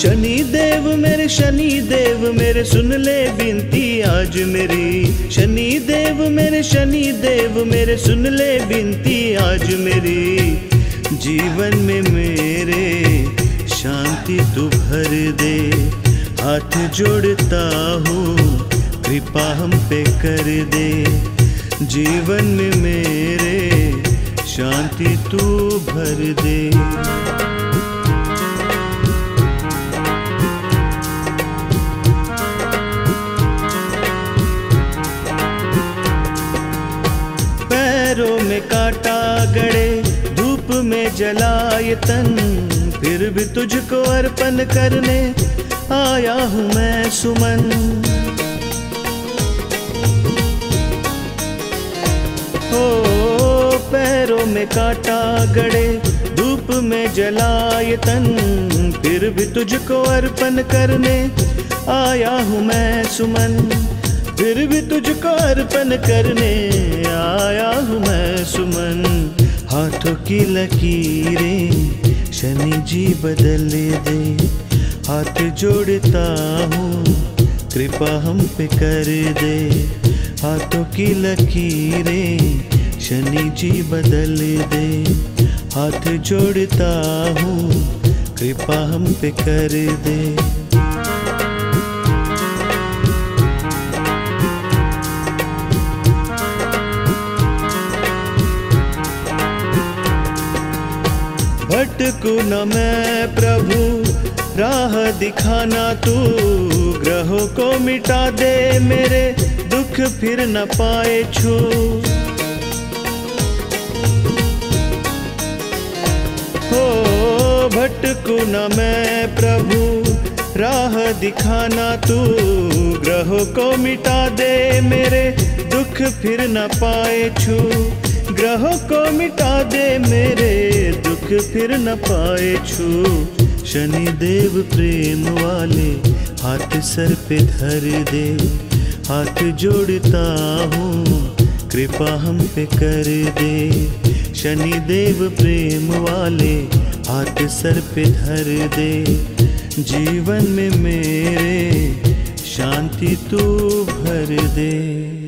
शनि देव मेरे सुन ले विनती आज मेरी। शनि देव मेरे सुन ले विनती आज मेरी। जीवन में मेरे शांति तू भर दे, हाथ जोड़ता हूँ कृपा हम पे कर दे। जीवन में मेरे शांति तू भर दे। पैरों में कांटा गड़े, धूप में जलाए तन, फिर भी तुझको अर्पण करने आया हूँ मैं सुमन। हो पैरों में कांटा गड़े, धूप में जलाए तन, फिर भी तुझको अर्पण करने आया हूँ मैं सुमन। फिर भी तुझको अर्पण करने आया हूँ मैं सुमन। हाथों की लकीरें शनि जी बदल दे, हाथ जोड़ता हूँ कृपा हम पे कर दे। हाथों की लकीरें शनि जी बदल दे, हाथ जोड़ता हूँ कृपा हम पे कर दे। भटकूं न मैं प्रभु, राह दिखाना तू, ग्रहों को मिटा दे मेरे, दुख फिर न पाए छू। हो भटकूं न मैं प्रभु, राह दिखाना तू, ग्रहों को मिटा दे मेरे, दुख फिर न पाए छू। ग्रहों को मिटा दे मेरे, दुख फिर न पाए छू। शनि देव प्रेम वाले हाथ सर पे धर दे, हाथ जोड़ता हूँ कृपा हम पे कर दे। शनि देव प्रेम वाले हाथ सर पे धर दे। जीवन में मेरे शांति तू भर दे।